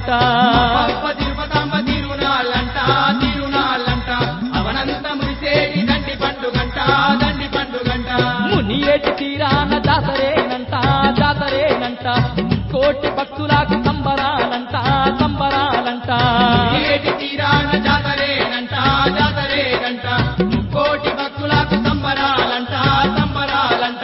తిరునాళ్ళంట తిరుపతమ్మ తిరునాళ్ళంట తిరునాళ్ళంట అవనంత మురిసేటి దండి పండుగంట దండి పండుగంట మునియేటి తీరాన జాతరేనంట జాతరేనంట కోటి భక్తులకు సంబరాలంట సంబరాలంట ఏటి తీరాన జాతరేనంట జాతరేనంట కోటి భక్తులకు సంబరాలంట సంబరాలంట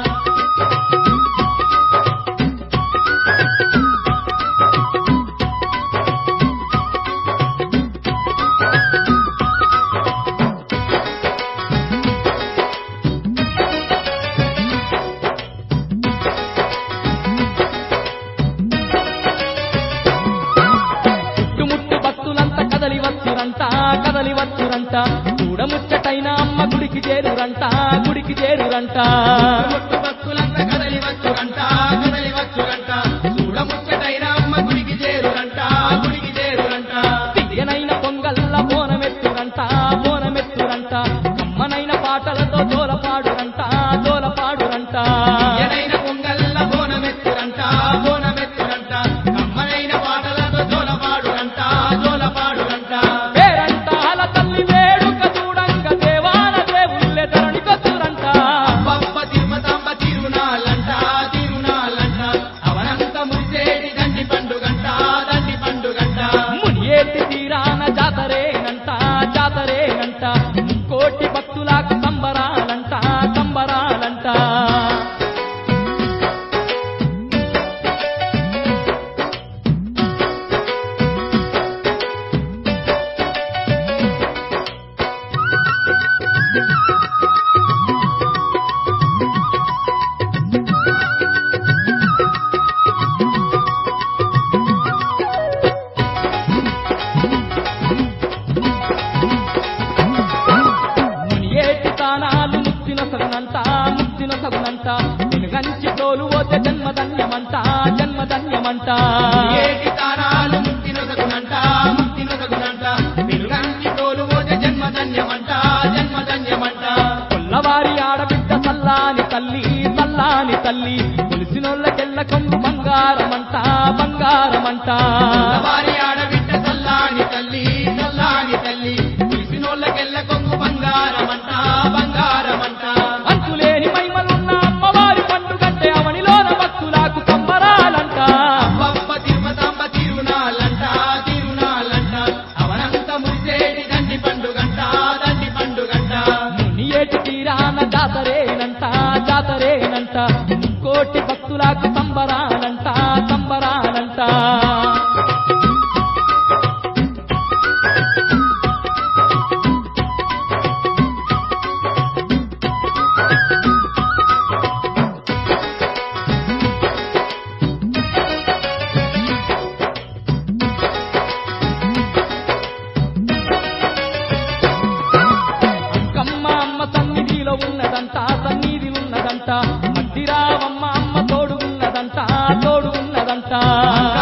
చుట్టుముట్టు భక్తులంతా కదలి వచ్చురంట కదలి వచ్చురంట చూడముచ్చటైన అమ్మ గుడికి చేరురంట గుడికి చేరురంట ముట్టు భక్తులంతా కదలి వచ్చురంట కదలి వచ్చురంట చూడముచ్చటైన అమ్మ గుడికి చేరురంట గుడికి చేరురంట తీయనైన పొంగల్ల బోనమెత్తురంట బోనమెత్తురంట అమ్మనైన పాటలతో జోలపాడురంట జోలపాడురంట ఎనైన పొంగల్ల బోనమెత్తురంట బోనమెత్తురంట కమ్మనైన పాటలతో జోలపాడురంట జోలపాడురంట పేరంటాల తల్లి వేడుక చూడంగ దేవాన దేవుళ్ళే ధరణికొచ్చురంట అబ్బబ్బ తిరుపతమ్మ తిరునాళ్ళంట తిరునాళ్ళంట అవనంత మురిసేటి దండి పండుగంట దండి పండుగంట మునియేటి తీరాన జాతరేనంట జాతరేనంట కోటి భక్తులకు సంబరాలంట సంబరాలంట మునియేటి తానాలు ముక్తిన సగునంట ముక్తిన సగునంట వెనుగంచి తోలు పోతే జన్మధన్యమంట జన్మధన్యమంట ఏటి తారాలు ముక్తినొసగునంట ముక్తినొసగునంట వెలుగంటి తోలు పోతే జన్మధన్యమంట జన్మధన్యమంట కొల్లవారి ఆడబిడ్డ సల్లాని తల్లి సల్లాని తల్లి కొలిసినోళ్ళకెళ్ళ కొంగు బంగారమంట బంగారమంట వారి ఆడబిడ్డ సల్లాని తల్లి సల్లాని తల్లి పిలిసినోళ్ళకెళ్ళ కొంగు బంగారమంట బంగారమంట అంతులేని మహిమలున్న అమ్మవారి పండుగంటే అవనిలోన భక్తులకు సంబరాలంట అబ్బబ్బ తిరుపతమ్మ తిరునాళ్ళంట తిరునాళ్ళంట అవనంత మురిసేటి దండి పండుగంట దండి పండుగంట మునియేటి తీరాన జాతరేనంట జాతరేనంట కోటి భక్తులకు సంబరాలంట సంబరాలంట అంకమ్మ అమ్మ సన్నిధిలో ఉన్నదంట సన్నిధి ఉన్నదంట మట్టిరావమ్మ అమ్మ తోడు ఉన్నదంట తోడు ఉన్నదంట